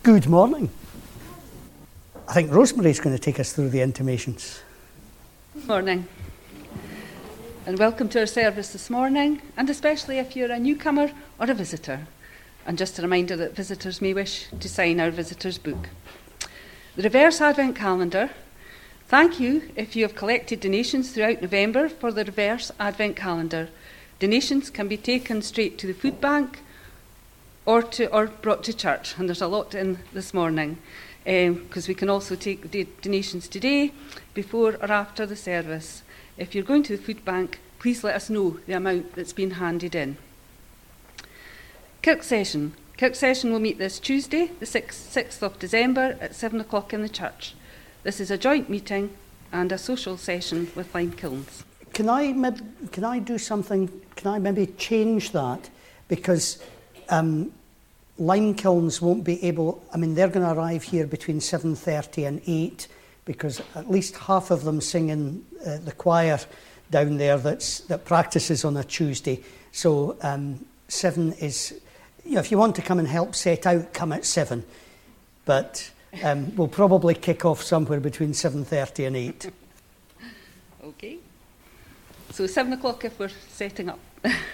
Good morning. I think Rosemary's going to take us through the intimations. Good morning. And welcome to our service this morning, and especially if you're a newcomer or a visitor. And just a reminder that visitors may wish to sign our visitor's book. The Reverse Advent Calendar. Thank you if you have collected donations throughout November for the Reverse Advent Calendar. Donations can be taken straight to the food bank or brought to church, and there's a lot in this morning, because we can also take the donations today, before or after the service. If you're going to the food bank, please let us know the amount that's been handed in. Kirk Session. Kirk Session will meet this Tuesday, the 6th of December at 7 o'clock in the church. This is a joint meeting and a social session with Limekilns. Can I do something? Can I maybe change that? Because Limekilns won't be able, they're going to arrive here between 7:30 and 8, because at least half of them sing in the choir down there that practices on a Tuesday. So 7 is, if you want to come and help set out, come at 7. But we'll probably kick off somewhere between 7:30 and 8. Okay. So 7 o'clock if we're setting up.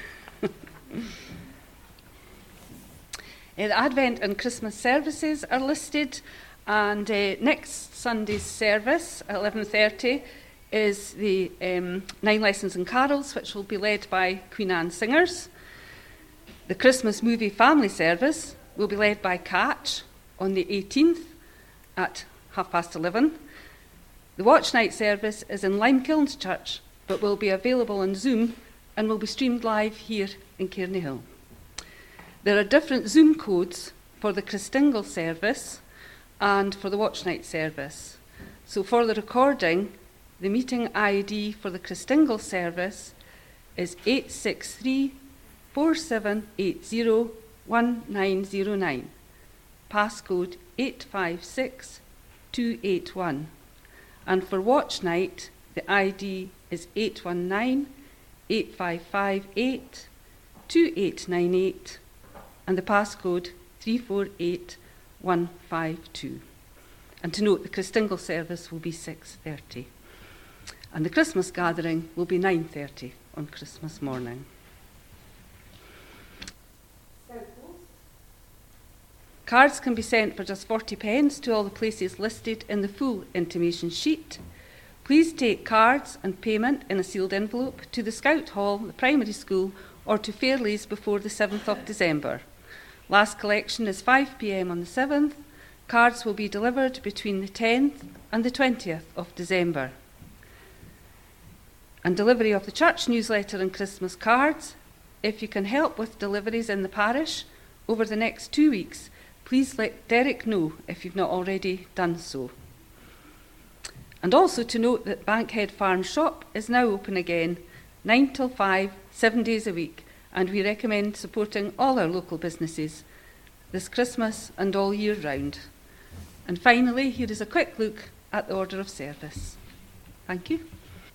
The Advent and Christmas services are listed, and next Sunday's service at 11:30 is the 9 Lessons and Carols, which will be led by Queen Anne singers. The Christmas movie family service will be led by Catch on the 18th at 11:30. The Watch Night service is in Limekilns Church, but will be available on Zoom and will be streamed live here in Cairneyhill. There are different Zoom codes for the Christingle service and for the Watch Night service. So for the recording, the meeting ID for the Christingle service is 863-4780-1909, passcode 856281. And for Watch Night, the ID is 819-8558-2898, and the passcode 348152. And to note, the Christingle service will be 6:30. And the Christmas gathering will be 9:30 on Christmas morning. Cards can be sent for just 40 pence to all the places listed in the full intimation sheet. Please take cards and payment in a sealed envelope to the Scout Hall, the primary school, or to Fairley's before the 7th of December. Last collection is 5 p.m. on the 7th. Cards will be delivered between the 10th and the 20th of December. And delivery of the church newsletter and Christmas cards. If you can help with deliveries in the parish over the next 2 weeks, please let Derek know if you've not already done so. And also to note that Bankhead Farm Shop is now open again, 9 till 5, 7 days a week, and we recommend supporting all our local businesses this Christmas and all year round. And finally, here is a quick look at the order of service. Thank you.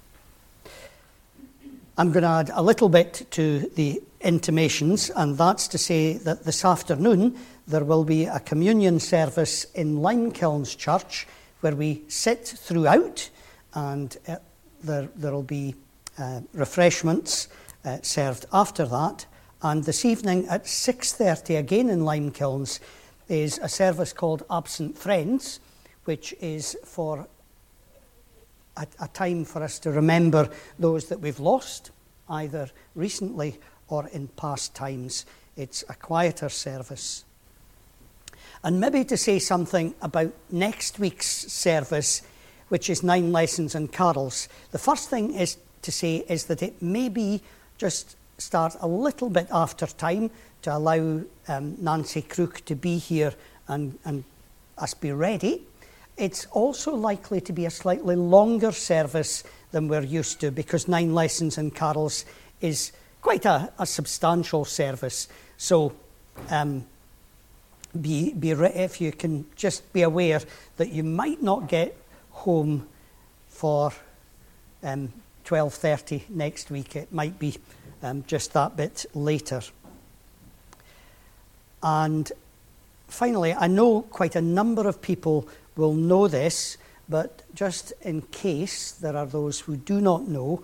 I'm going to add a little bit to the intimations, and that's to say that this afternoon there will be a communion service in Limekilns Church where we sit throughout, and there will be refreshments served after that. And this evening at 6:30 again in Limekilns is a service called Absent Friends, which is for a time for us to remember those that we've lost, either recently or in past times. It's a quieter service. And maybe to say something about next week's service, which is 9 Lessons and Carols. The first thing is to say is that it may be just start a little bit after time to allow Nancy Crook to be here and us be ready. It's also likely to be a slightly longer service than we're used to, because 9 Lessons and Carols is quite a substantial service. So if you can just be aware that you might not get home for 12:30 next week. It might be just that bit later. And finally, I know quite a number of people will know this, but just in case there are those who do not know,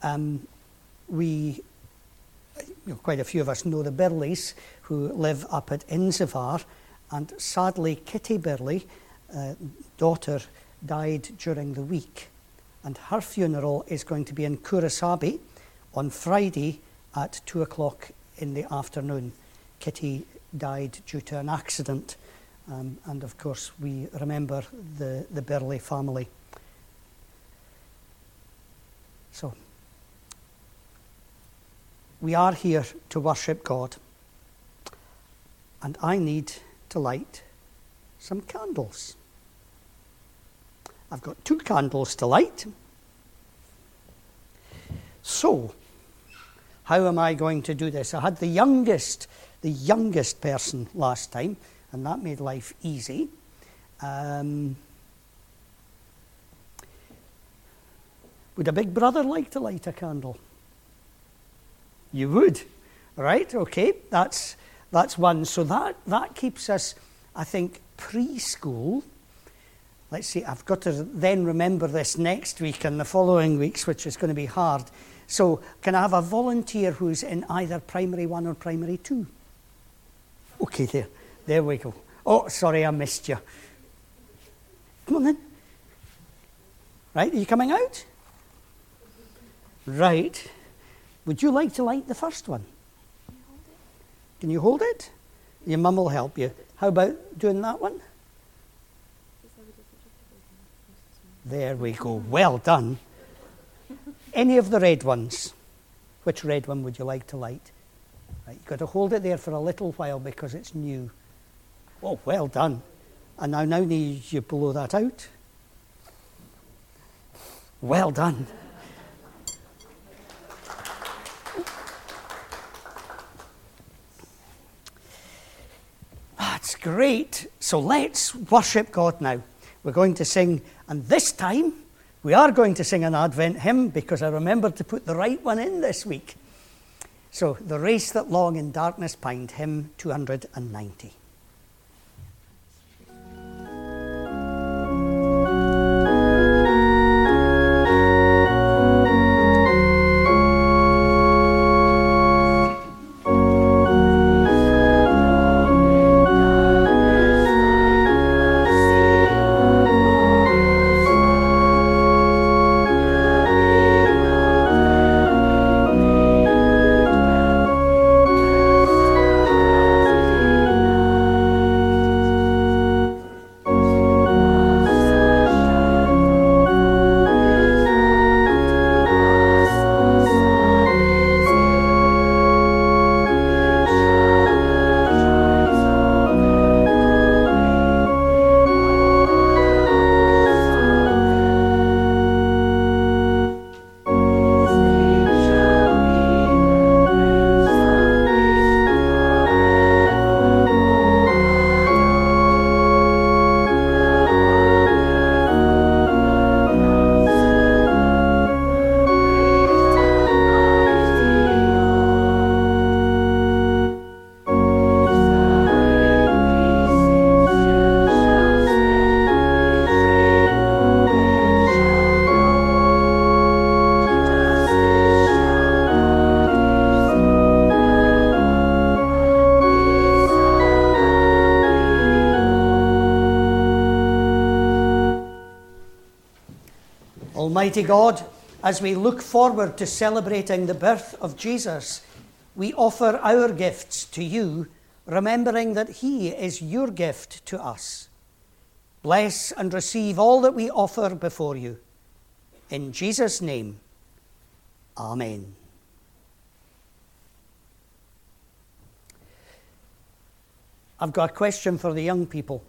quite a few of us know the Birleys who live up at Inzavar, and sadly Kitty Birley, daughter, died during the week, and her funeral is going to be in Kurasabi on Friday at 2:00 in the afternoon. Kitty died due to an accident, and of course we remember the Birley family. So, we are here to worship God, and I need to light some candles. I've got 2 candles to light. So, how am I going to do this? I had the youngest person last time, and that made life easy. Would a big brother like to light a candle? You would, right? Okay, that's one. So that keeps us, I think, preschool. Let's see, I've got to then remember this next week and the following weeks, which is going to be hard. So can I have a volunteer who's in either primary 1 or primary 2? Okay, there we go. Oh, sorry, I missed you. Come on then. Right, are you coming out? Right. Would you like to light the first one? Can you hold it? Your mum will help you. How about doing that one? There we go. Well done. Any of the red ones? Which red one would you like to light? Right, you've got to hold it there for a little while because it's new. Oh, well done. And I now need you to blow that out. Well done. That's great. So let's worship God now. We're going to sing, and this time we are going to sing an Advent hymn because I remembered to put the right one in this week. So, The Race That Long in Darkness Pined, hymn 290. Almighty God, as we look forward to celebrating the birth of Jesus, we offer our gifts to you, remembering that he is your gift to us. Bless and receive all that we offer before you. In Jesus' name, Amen. I've got a question for the young people.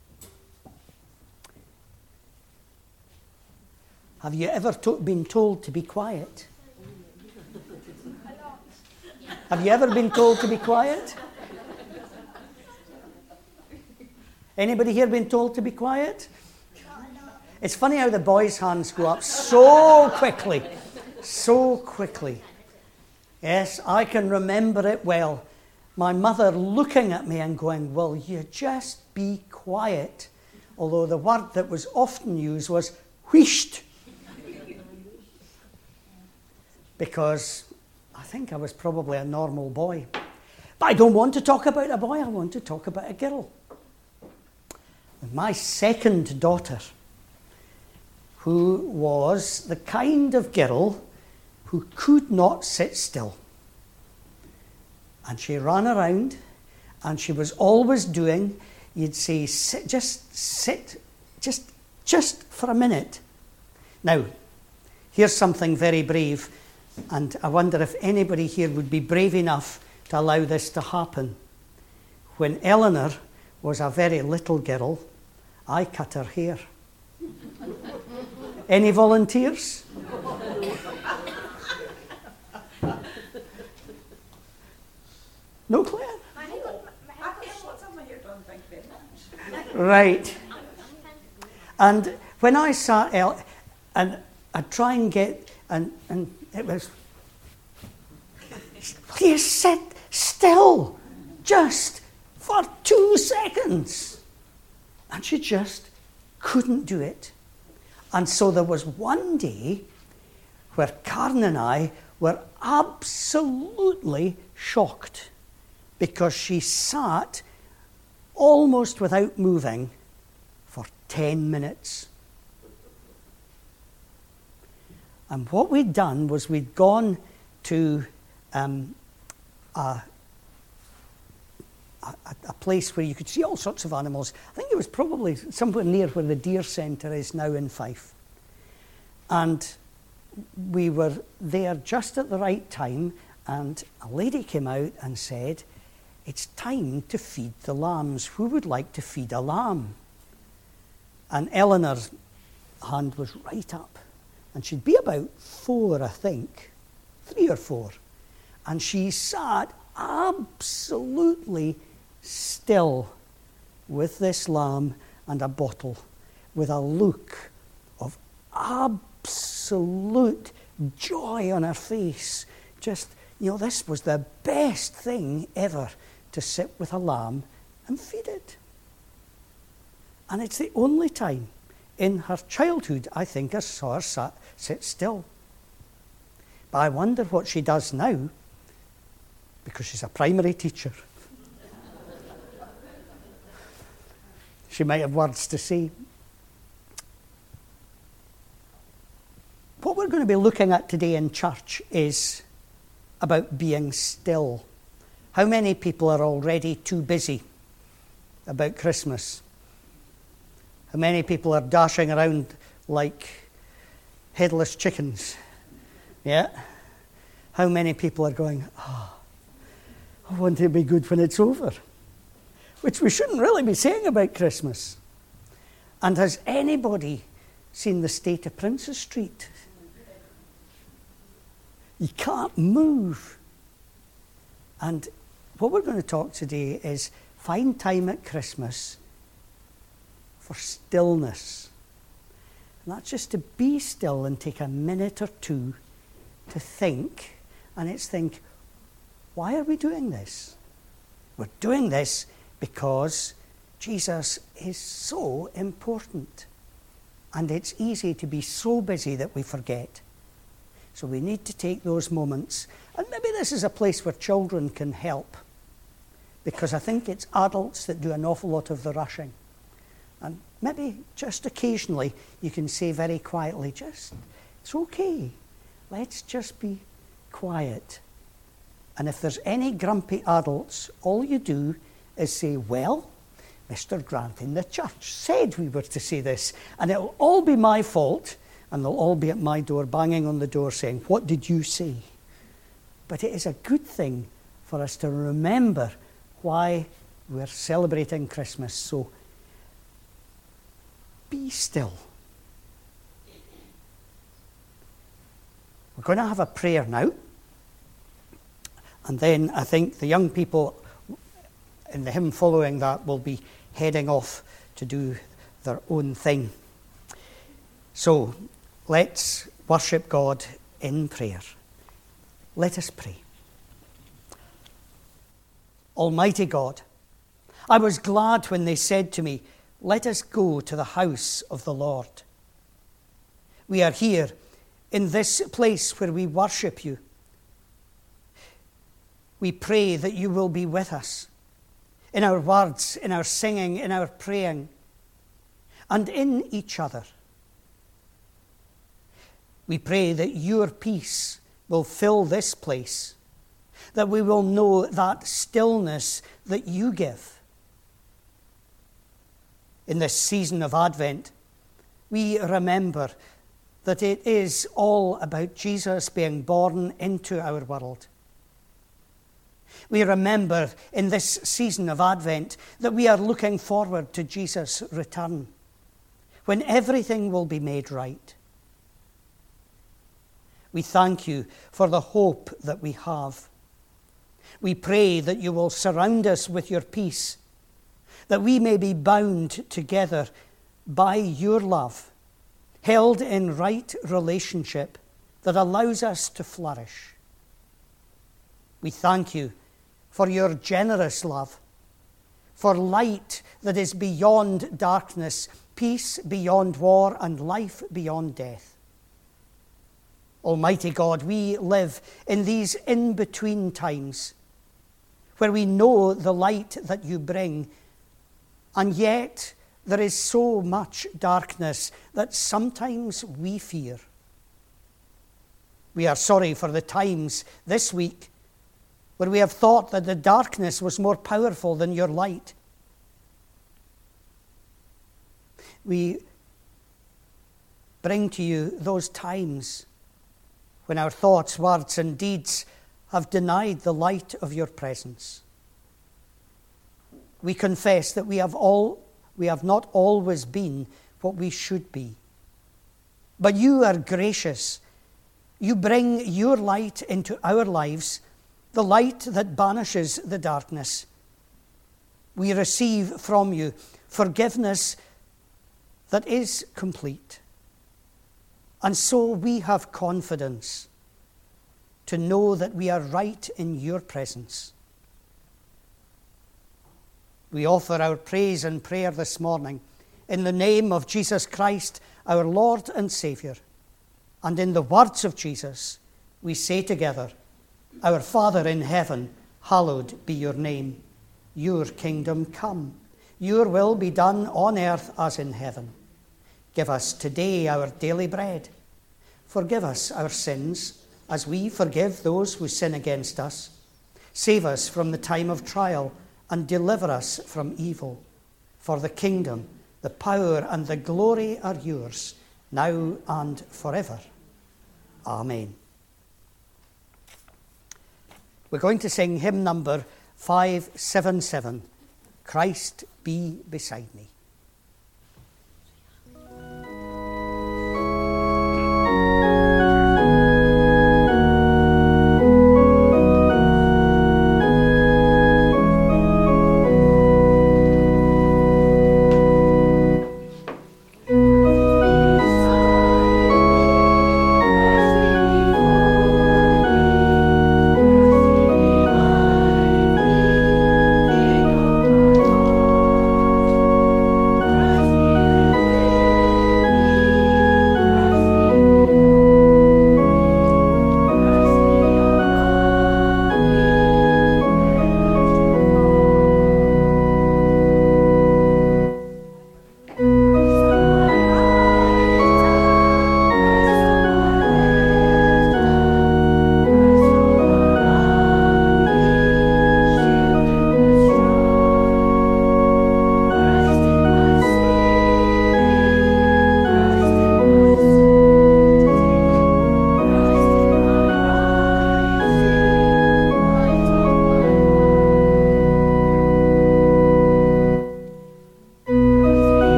Have you ever been told to be quiet? Have you ever been told to be quiet? Anybody here been told to be quiet? It's funny how the boys' hands go up so quickly. So quickly. Yes, I can remember it well. my mother looking at me and going, will you just be quiet? Although the word that was often used was wheesht. Because I think I was probably a normal boy. But I don't want to talk about a boy, I want to talk about a girl. My second daughter, who was the kind of girl who could not sit still. And she ran around, and she was always doing, you'd say, sit, just for a minute. Now, here's something very brave, and I wonder if anybody here would be brave enough to allow this to happen. When Eleanor was a very little girl, I cut her hair. Any volunteers? No, Claire? Right. And when I sat and I'd try and get, and it was, please sit still, just for 2 seconds. And she just couldn't do it. And so there was one day where Karen and I were absolutely shocked because she sat almost without moving for 10 minutes. And what we'd done was we'd gone to a place where you could see all sorts of animals. I think it was probably somewhere near where the deer centre is now in Fife. And we were there just at the right time, and a lady came out and said, it's time to feed the lambs. Who would like to feed a lamb? And Eleanor's hand was right up. And she'd be about 4, I think, 3 or 4. And she sat absolutely still with this lamb and a bottle, with a look of absolute joy on her face. Just, this was the best thing ever, to sit with a lamb and feed it. And it's the only time in her childhood, I think, I saw her sit still. But I wonder what she does now, because she's a primary teacher. She might have words to say. What we're going to be looking at today in church is about being still. How many people are already too busy about Christmas? How many people are dashing around like headless chickens? Yeah? How many people are going, I want it to be good when it's over? Which we shouldn't really be saying about Christmas. And has anybody seen the state of Princes Street? You can't move. And what we're going to talk today is find time at Christmas for stillness. And that's just to be still and take a minute or two to think. And it's think, why are we doing this? We're doing this because Jesus is so important. And it's easy to be so busy that we forget. So we need to take those moments. And maybe this is a place where children can help. Because I think it's adults that do an awful lot of the rushing. And maybe just occasionally you can say very quietly, it's okay. Let's just be quiet. And if there's any grumpy adults, all you do is say, well, Mr. Grant in the church said we were to say this. And it'll all be my fault. And they'll all be at my door, banging on the door, saying, what did you say? But it is a good thing for us to remember why we're celebrating Christmas. So be still. We're going to have a prayer now. And then I think the young people in the hymn following that will be heading off to do their own thing. So let's worship God in prayer. Let us pray. Almighty God, I was glad when they said to me, "Let us go to the house of the Lord." We are here in this place where we worship you. We pray that you will be with us in our words, in our singing, in our praying, and in each other. We pray that your peace will fill this place, that we will know that stillness that you give. In this season of Advent, we remember that it is all about Jesus being born into our world. We remember in this season of Advent that we are looking forward to Jesus' return, when everything will be made right. We thank you for the hope that we have. We pray that you will surround us with your peace, that we may be bound together by your love, held in right relationship that allows us to flourish. We thank you for your generous love, for light that is beyond darkness, peace beyond war, and life beyond death. Almighty God, we live in these in-between times where we know the light that you bring, and yet there is so much darkness that sometimes we fear. We are sorry for the times this week where we have thought that the darkness was more powerful than your light. We bring to you those times when our thoughts, words, and deeds have denied the light of your presence. We confess that we have not always been what we should be. But you are gracious. You bring your light into our lives, the light that banishes the darkness. We receive from you forgiveness that is complete. And so we have confidence to know that we are right in your presence. We offer our praise and prayer this morning in the name of Jesus Christ, our Lord and Saviour. And in the words of Jesus, we say together, "Our Father in heaven, hallowed be your name. Your kingdom come. Your will be done on earth as in heaven. Give us today our daily bread. Forgive us our sins, as we forgive those who sin against us. Save us from the time of trial, and deliver us from evil. For the kingdom, the power, and the glory are yours, now and forever. Amen." We're going to sing hymn number 577, "Christ Be Beside Me."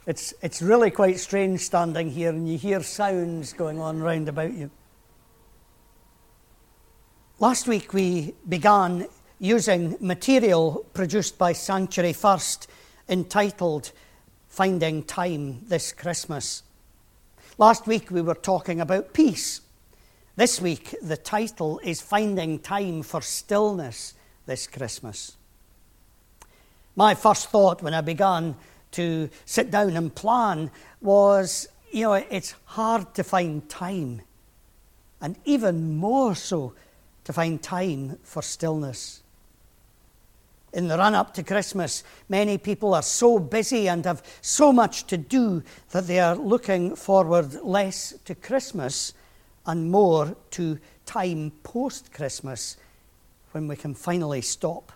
It's really quite strange standing here and you hear sounds going on round about you. Last week we began using material produced by Sanctuary First entitled Finding Time This Christmas. Last week we were talking about peace. This week the title is Finding Time for Stillness This Christmas. My first thought when I began to sit down and plan was, it's hard to find time, and even more so to find time for stillness. In the run-up to Christmas, many people are so busy and have so much to do that they are looking forward less to Christmas and more to time post-Christmas when we can finally stop.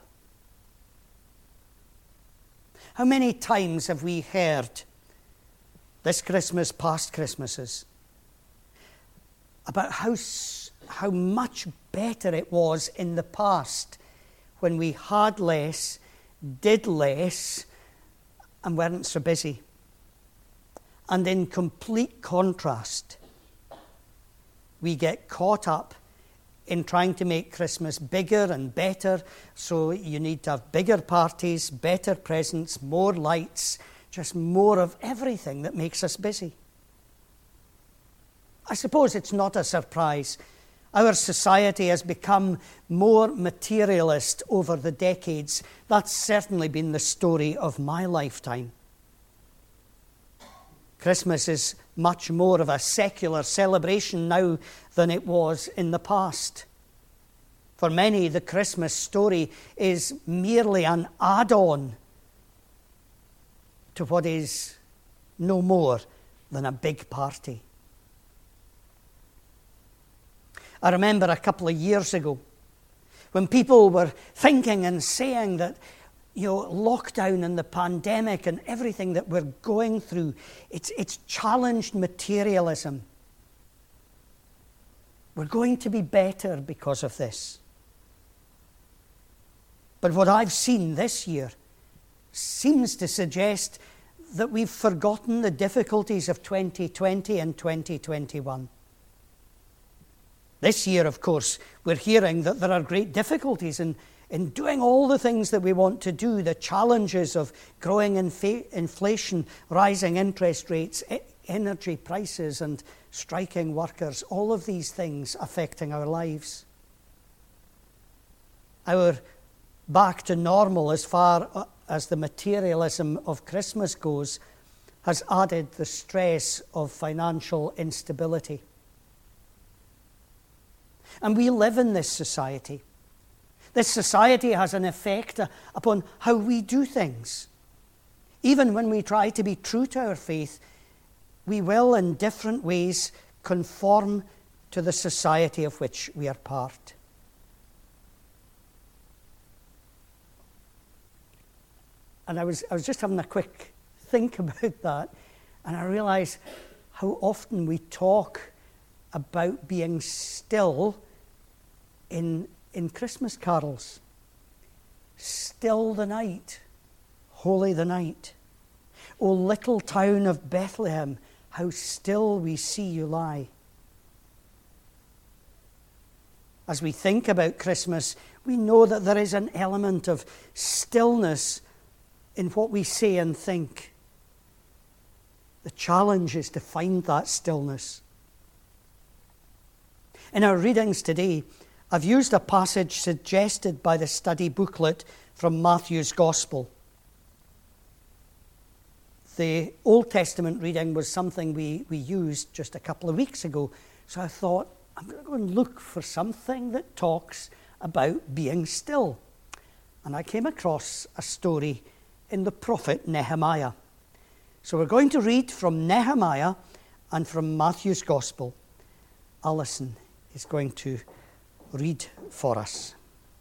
How many times have we heard this Christmas, past Christmases, about how much better it was in the past when we had less, did less, and weren't so busy? And in complete contrast, we get caught up in trying to make Christmas bigger and better, so you need to have bigger parties, better presents, more lights, just more of everything that makes us busy. I suppose it's not a surprise. Our society has become more materialist over the decades. That's certainly been the story of my lifetime. Christmas is much more of a secular celebration now than it was in the past. For many, the Christmas story is merely an add-on to what is no more than a big party. I remember a couple of years ago when people were thinking and saying that lockdown and the pandemic and everything that we're going through, it's challenged materialism. We're going to be better because of this. But what I've seen this year seems to suggest that we've forgotten the difficulties of 2020 and 2021. This year, of course, we're hearing that there are great difficulties in doing all the things that we want to do, the challenges of growing inflation, rising interest rates, energy prices, and striking workers, all of these things affecting our lives. Our back to normal, as far as the materialism of Christmas goes, has added the stress of financial instability. And we live in this society. This society has an effect upon how we do things. Even when we try to be true to our faith, we will in different ways conform to the society of which we are part. And I was just having a quick think about that, and I realised how often we talk about being still in Christmas carols. Still the night, holy the night. O little town of Bethlehem, how still we see you lie. As we think about Christmas, we know that there is an element of stillness in what we say and think. The challenge is to find that stillness. In our readings today, I've used a passage suggested by the study booklet from Matthew's Gospel. The Old Testament reading was something we used just a couple of weeks ago, so I thought, I'm going to go and look for something that talks about being still. And I came across a story in the prophet Nehemiah. So we're going to read from Nehemiah and from Matthew's Gospel. Alison is going to read for us.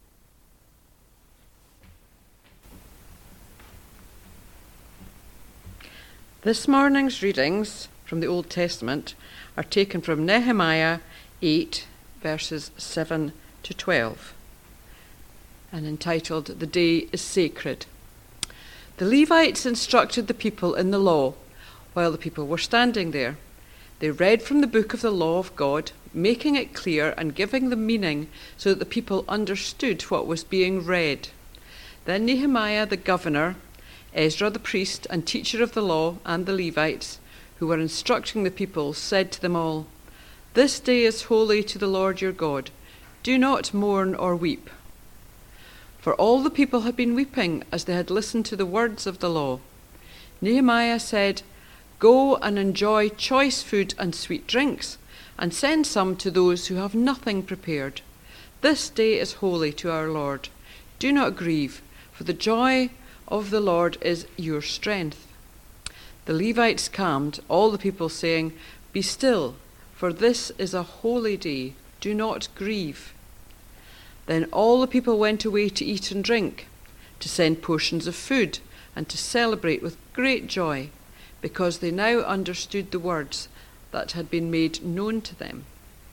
This morning's readings from the Old Testament are taken from Nehemiah 8, verses 7 to 12, and entitled, "The Day is Sacred." The Levites instructed the people in the law. while the people were standing there. They read from the book of the law of God, making it clear and giving the meaning so that the people understood what was being read. Then Nehemiah the governor, Ezra the priest and teacher of the law, and the Levites, who were instructing the people, said to them all, "This day is holy to the Lord your God. Do not mourn or weep." For all the people had been weeping as they had listened to the words of the law. Nehemiah said, "Go and enjoy choice food and sweet drinks, and send some to those who have nothing prepared. This day is holy to our Lord. Do not grieve, for the joy of the Lord is your strength." The Levites calmed all the people, saying, "Be still, for this is a holy day. Do not grieve." Then all the people went away to eat and drink, to send portions of food, and to celebrate with great joy, because they now understood the words that had been made known to them.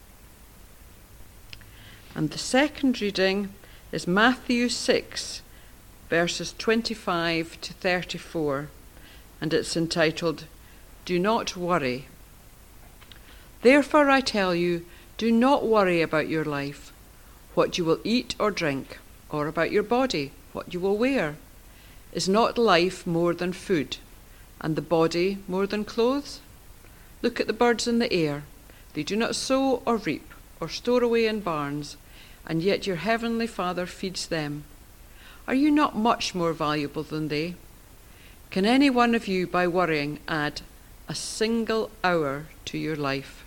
And the second reading is Matthew 6, verses 25 to 34, and it's entitled, "Do Not Worry." "Therefore I tell you, do not worry about your life, what you will eat or drink, or about your body, what you will wear. Is not life more than food, and the body more than clothes? Look at the birds in the air. They do not sow or reap or store away in barns, and yet your heavenly Father feeds them. Are you not much more valuable than they? Can any one of you, by worrying, add a single hour to your life?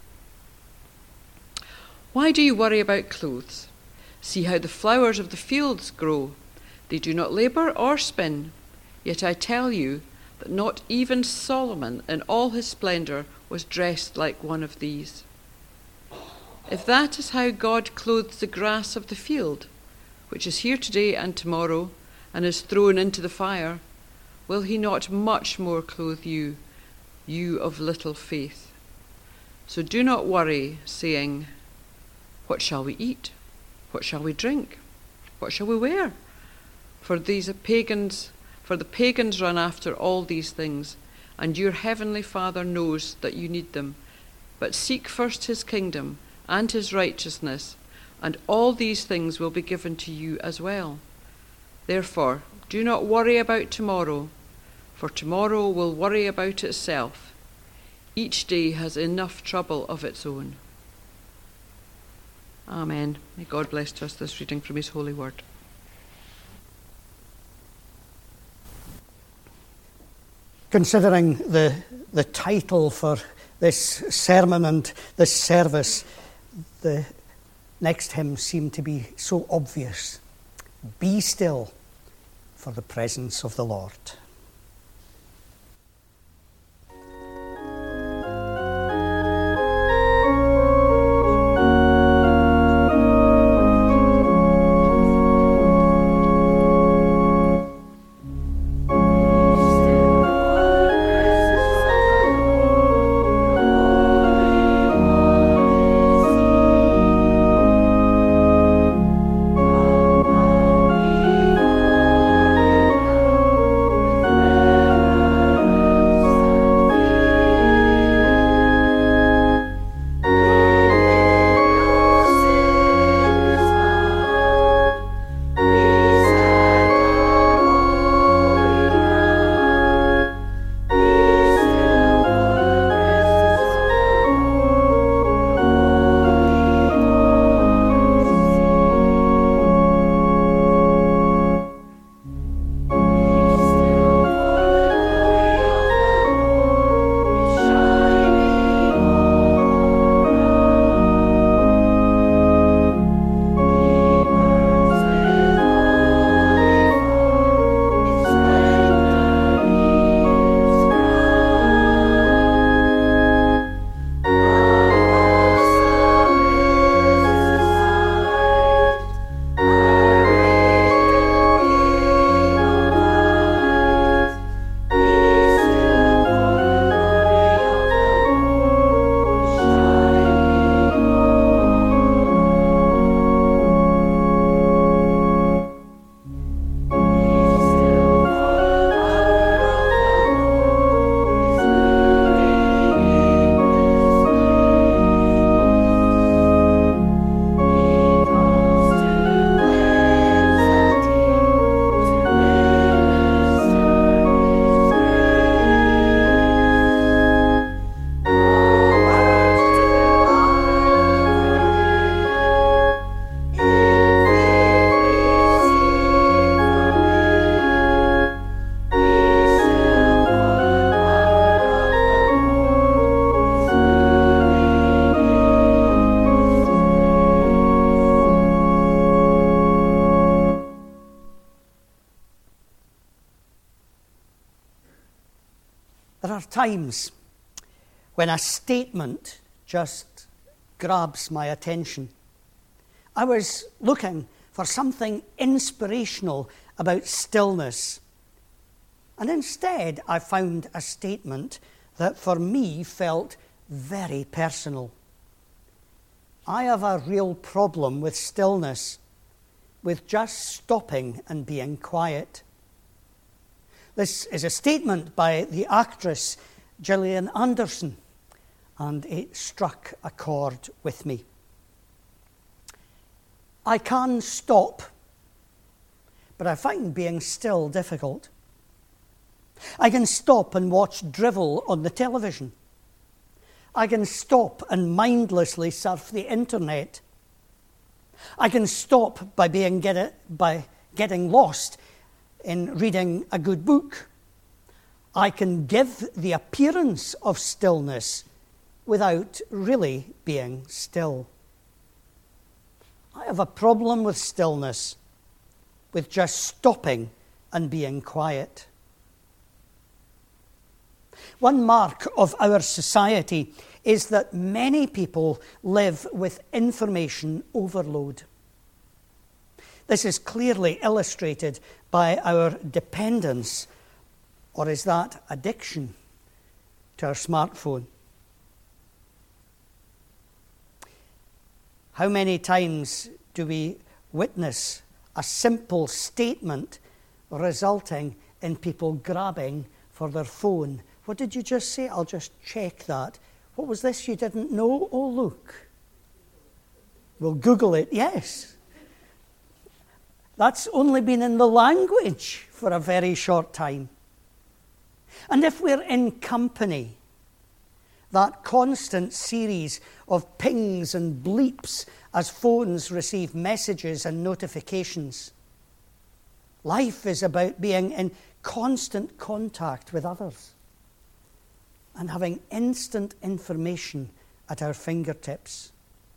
Why do you worry about clothes? See how the flowers of the fields grow. They do not labor or spin. Yet I tell you that not even Solomon in all his splendor was dressed like one of these. If that is how God clothes the grass of the field, which is here today and tomorrow, and is thrown into the fire, will he not much more clothe you, you of little faith? So do not worry, saying, 'What shall we eat? What shall we drink? What shall we wear?' For the pagans run after all these things, and your heavenly Father knows that you need them. But seek first his kingdom and his righteousness, and all these things will be given to you as well. Therefore, do not worry about tomorrow, for tomorrow will worry about itself. Each day has enough trouble of its own." Amen. May God bless to us this reading from his holy word. Considering the title for this sermon and this service, the next hymn seemed to be so obvious. Be still for the presence of the Lord. There are times when a statement just grabs my attention. I was looking for something inspirational about stillness, and instead I found a statement that for me felt very personal. I have a real problem with stillness, with just stopping and being quiet. This is a statement by the actress Gillian Anderson, and it struck a chord with me. I can stop, but I find being still difficult. I can stop and watch drivel on the television. I can stop and mindlessly surf the internet. I can stop by getting lost in reading a good book. I can give the appearance of stillness without really being still. I have a problem with stillness, with just stopping and being quiet. One mark of our society is that many people live with information overload. This is clearly illustrated by our dependence, or is that addiction, to our smartphone. How many times do we witness a simple statement resulting in people grabbing for their phone? What did you just say? I'll just check that. What was this you didn't know? Oh, look. We'll Google it. Yes. That's only been in the language for a very short time. And if we're in company, that constant series of pings and bleeps as phones receive messages and notifications. Life is about being in constant contact with others and having instant information at our fingertips.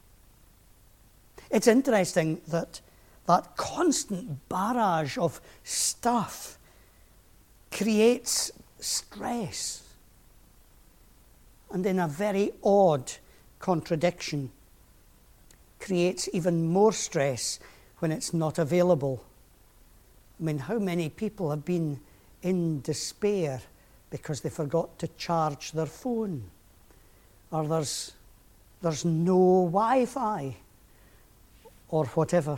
It's interesting that constant barrage of stuff creates stress, and in a very odd contradiction, creates even more stress when it's not available. I mean, how many people have been in despair because they forgot to charge their phone, or there's no Wi-Fi, or whatever.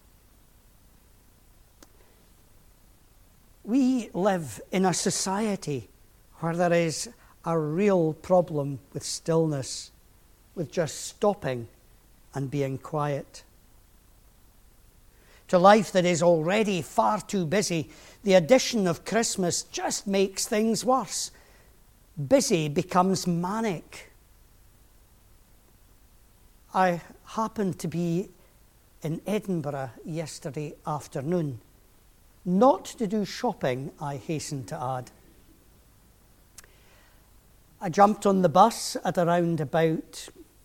We live in a society where there is a real problem with stillness, with just stopping and being quiet. To life that is already far too busy, the addition of Christmas just makes things worse. Busy becomes manic. I happened to be in Edinburgh yesterday afternoon. Not to do shopping, I hasten to add. I jumped on the bus at around about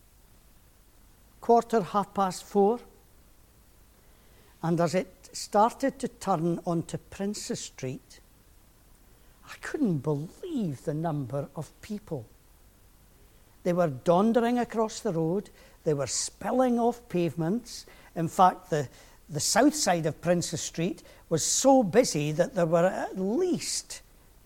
4:15, and as it started to turn onto Princes Street, I couldn't believe the number of people. They were dondering across the road, they were spilling off pavements. In fact, the south side of Princes Street was so busy that there were at least,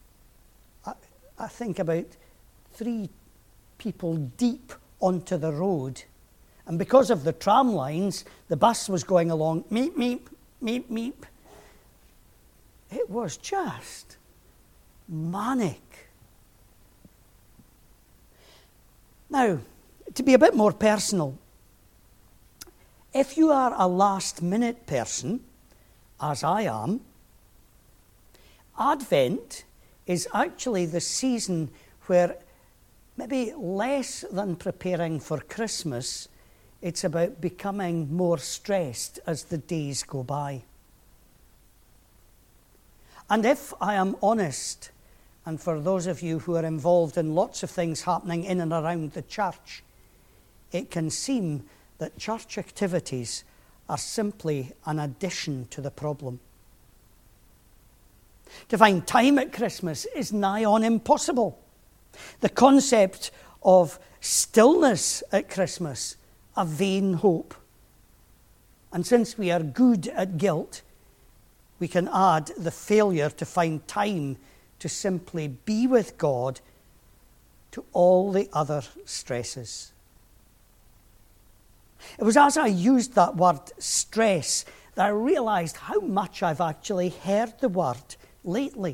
I think, about 3 people deep onto the road. And because of the tram lines, the bus was going along, meep, meep, meep, meep. It was just manic. Now, to be a bit more personal, if you are a last-minute person, as I am, Advent is actually the season where maybe less than preparing for Christmas, it's about becoming more stressed as the days go by. And if I am honest, and for those of you who are involved in lots of things happening in and around the church, it can seem that church activities are simply an addition to the problem. To find time at Christmas is nigh on impossible. The concept of stillness at Christmas, a vain hope. And since we are good at guilt, we can add the failure to find time to simply be with God to all the other stresses. It was as I used that word stress that I realised how much I've actually heard the word lately.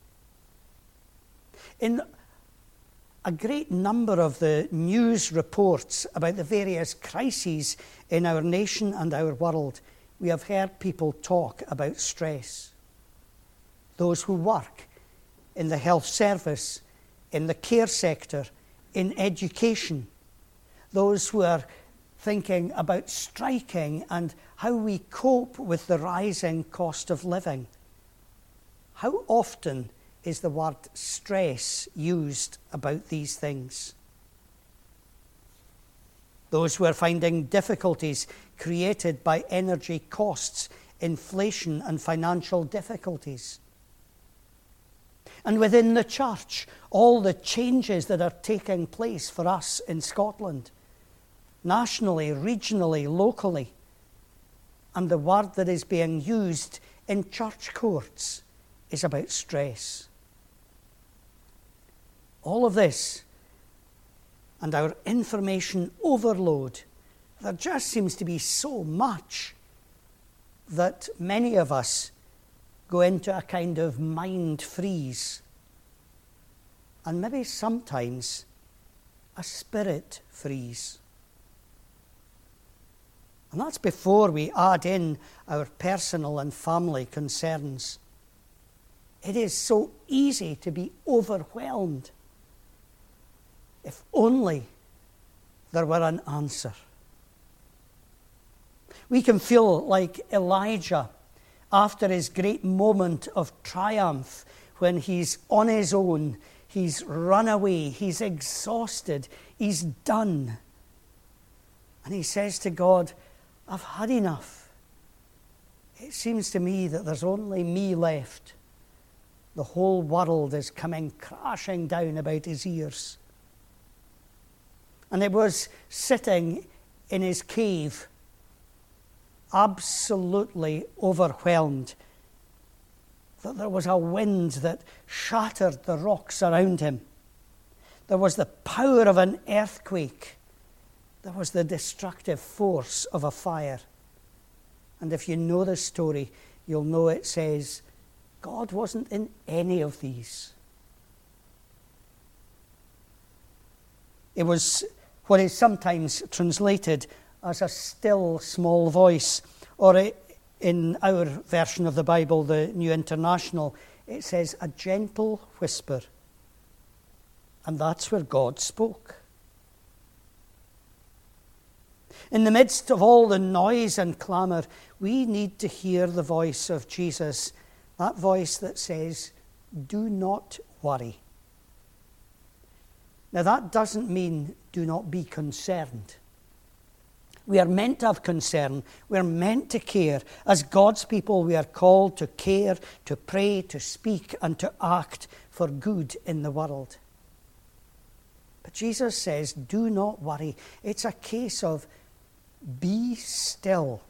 In a great number of the news reports about the various crises in our nation and our world, we have heard people talk about stress. Those who work in the health service, in the care sector, in education, those who are thinking about striking and how we cope with the rising cost of living. How often is the word stress used about these things? Those who are finding difficulties created by energy costs, inflation, and financial difficulties. And within the church, all the changes that are taking place for us in Scotland, nationally, regionally, locally, and the word that is being used in church courts is about stress. All of this and our information overload, there just seems to be so much that many of us go into a kind of mind freeze, and maybe sometimes a spirit freeze. And that's before we add in our personal and family concerns. It is so easy to be overwhelmed. If only there were an answer. We can feel like Elijah after his great moment of triumph when he's on his own, he's run away, he's exhausted, he's done. And he says to God, I've had enough. It seems to me that there's only me left. The whole world is coming crashing down about his ears. And it was sitting in his cave, absolutely overwhelmed, that there was a wind that shattered the rocks around him. There was the power of an earthquake. There was the destructive force of a fire. And if you know the story, you'll know it says, God wasn't in any of these. It was what is sometimes translated as a still small voice, or in our version of the Bible, the New International, it says a gentle whisper. And that's where God spoke. In the midst of all the noise and clamour, we need to hear the voice of Jesus, that voice that says, do not worry. Now that doesn't mean do not be concerned. We are meant to have concern. We're meant to care. As God's people, we are called to care, to pray, to speak, and to act for good in the world. But Jesus says, do not worry. It's a case of be still.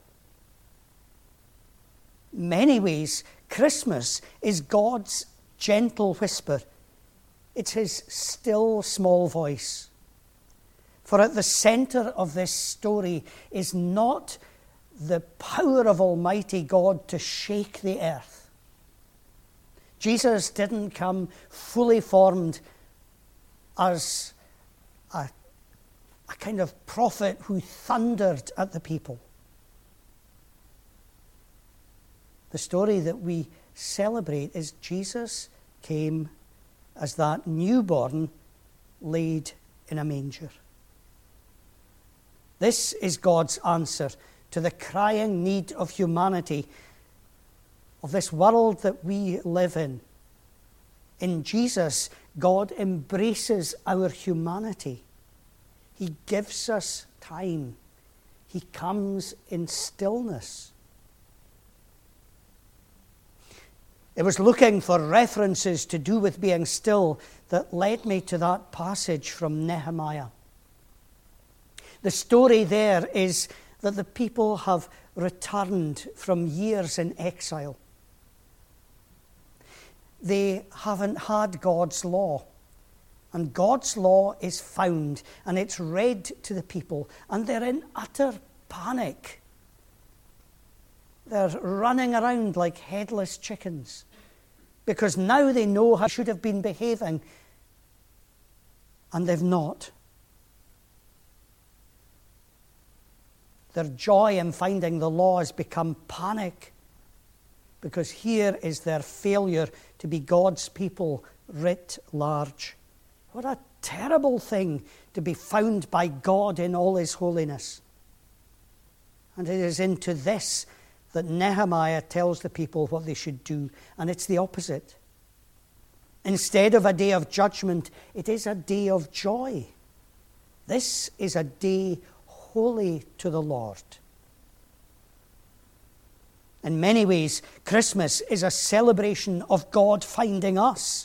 In many ways, Christmas is God's gentle whisper. It's his still small voice. For at the centre of this story is not the power of Almighty God to shake the earth. Jesus didn't come fully formed as a kind of prophet who thundered at the people. The story that we celebrate is Jesus came as that newborn laid in a manger. This is God's answer to the crying need of humanity, of this world that we live in. In Jesus, God embraces our humanity. He gives us time. He comes in stillness. It was looking for references to do with being still that led me to that passage from Nehemiah. The story there is that the people have returned from years in exile. They haven't had God's law. And God's law is found and it's read to the people. And they're in utter panic. They're running around like headless chickens. Because now they know how they should have been behaving. And they've not. Their joy in finding the law has become panic. Because here is their failure to be God's people writ large. What a terrible thing to be found by God in all his holiness. And it is into this that Nehemiah tells the people what they should do. And it's the opposite. Instead of a day of judgment, it is a day of joy. This is a day holy to the Lord. In many ways, Christmas is a celebration of God finding us.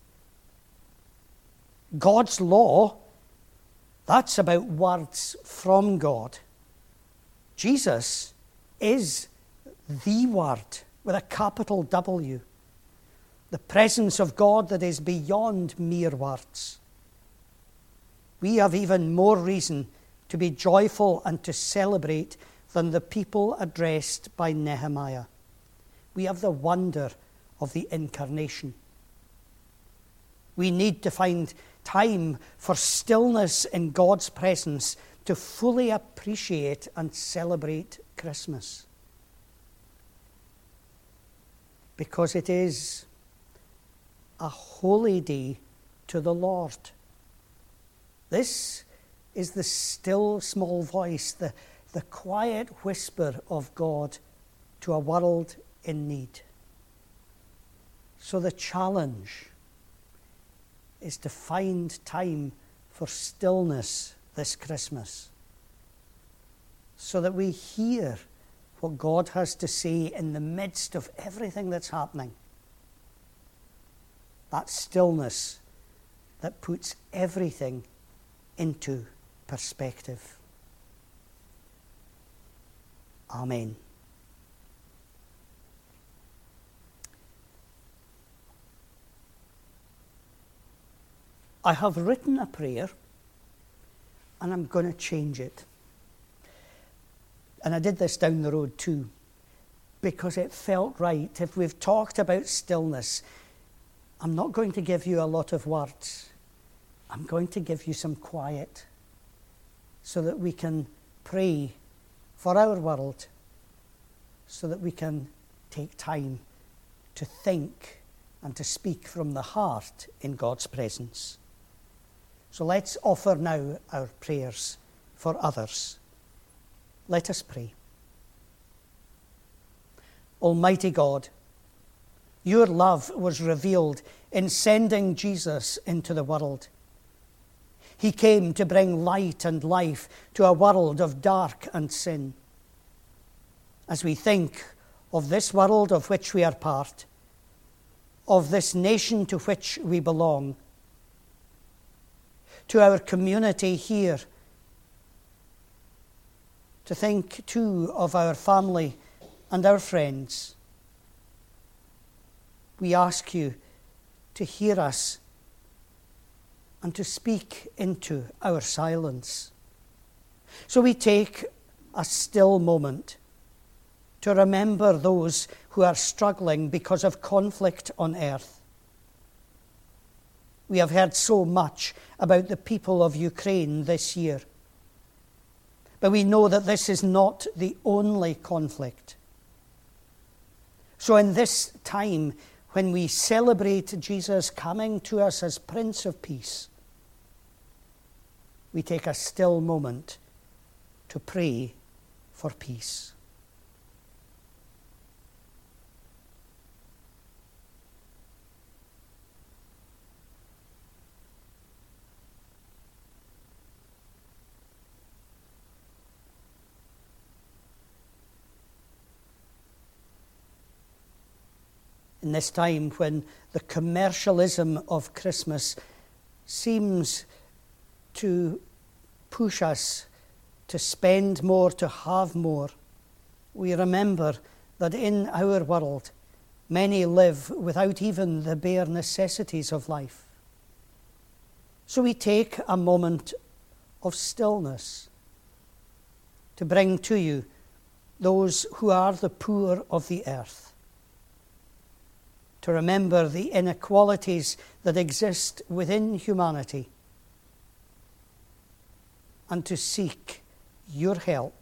God's law, that's about words from God. Jesus is the Word with a capital W. The presence of God that is beyond mere words. We have even more reason to be joyful and to celebrate than the people addressed by Nehemiah. We have the wonder of the incarnation. We need to find time for stillness in God's presence to fully appreciate and celebrate Christmas. Because it is a holy day to the Lord. This is the still small voice, the quiet whisper of God to a world in need. So the challenge is to find time for stillness this Christmas, so that we hear what God has to say in the midst of everything that's happening. That stillness that puts everything into perspective. Amen. I have written a prayer, and I'm going to change it. And I did this down the road too, because it felt right. If we've talked about stillness, I'm not going to give you a lot of words. I'm going to give you some quiet so that we can pray for our world, so that we can take time to think and to speak from the heart in God's presence. So let's offer now our prayers for others. Let us pray. Almighty God, your love was revealed in sending Jesus into the world. He came to bring light and life to a world of dark and sin. As we think of this world of which we are part, of this nation to which we belong, to our community here, to think too of our family and our friends, we ask you to hear us and to speak into our silence. So we take a still moment to remember those who are struggling because of conflict on earth. We have heard so much about the people of Ukraine this year. But we know that this is not the only conflict. So in this time, when we celebrate Jesus coming to us as Prince of Peace, we take a still moment to pray for peace. in this time when the commercialism of Christmas seems to push us to spend more, to have more, we remember that in our world, many live without even the bare necessities of life. So we take a moment of stillness to bring to you those who are the poor of the earth, to remember the inequalities that exist within humanity, and to seek your help.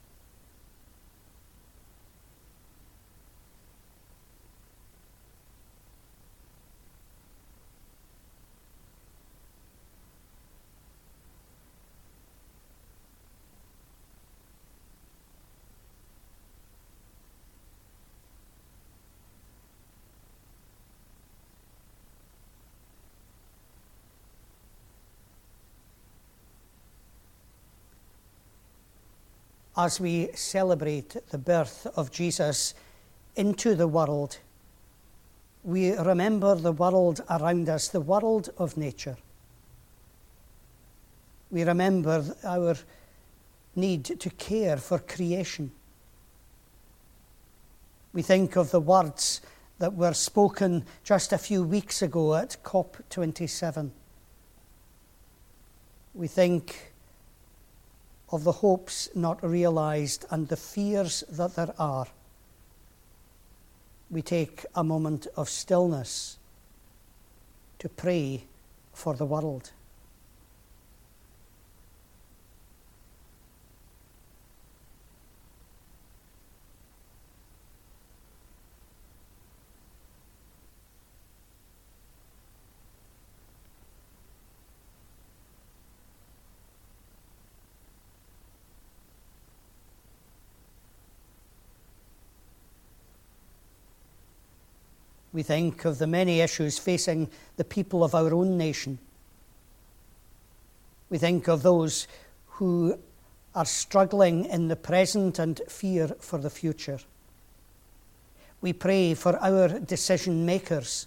As we celebrate the birth of Jesus into the world, we remember the world around us, the world of nature. We remember our need to care for creation. We think of the words that were spoken just a few weeks ago at COP27. We think of the hopes not realized and the fears that there are. We take a moment of stillness to pray for the world. We think of the many issues facing the people of our own nation. We think of those who are struggling in the present and fear for the future. We pray for our decision makers.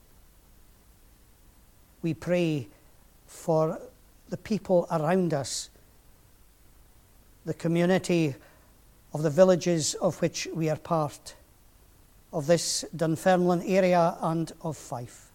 We pray for the people around us, the community of the villages of which we are part, of this Dunfermline area and of Fife.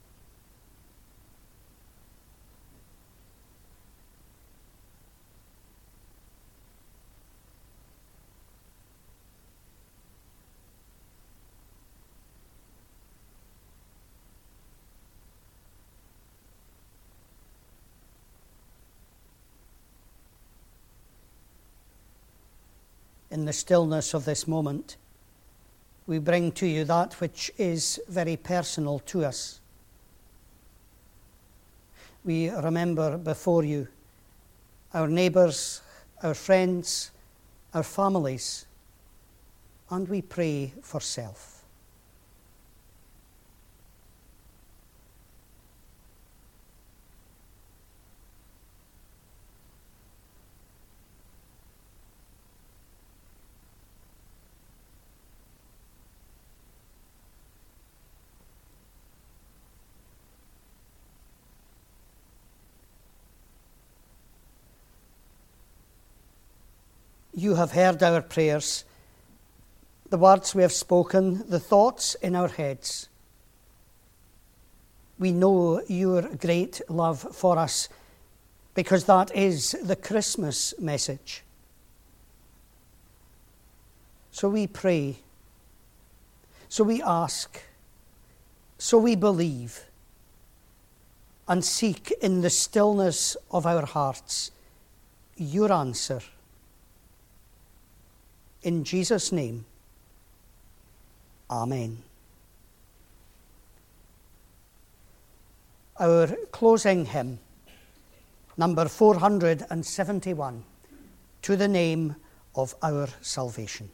In the stillness of this moment, we bring to you that which is very personal to us. We remember before you our neighbours, our friends, our families, and we pray for self. You have heard our prayers, the words we have spoken, the thoughts in our heads. We know your great love for us because that is the Christmas message. So we pray, so we ask, so we believe, and seek in the stillness of our hearts your answer. In Jesus' name, Amen. Our closing hymn, number 471, To the Name of Our Salvation.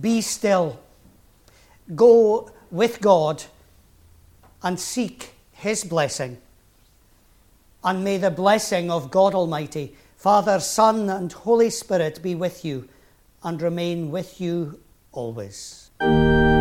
be still. Go with God and seek his blessing. And may the blessing of God Almighty, Father, Son, and Holy Spirit be with you and remain with you always.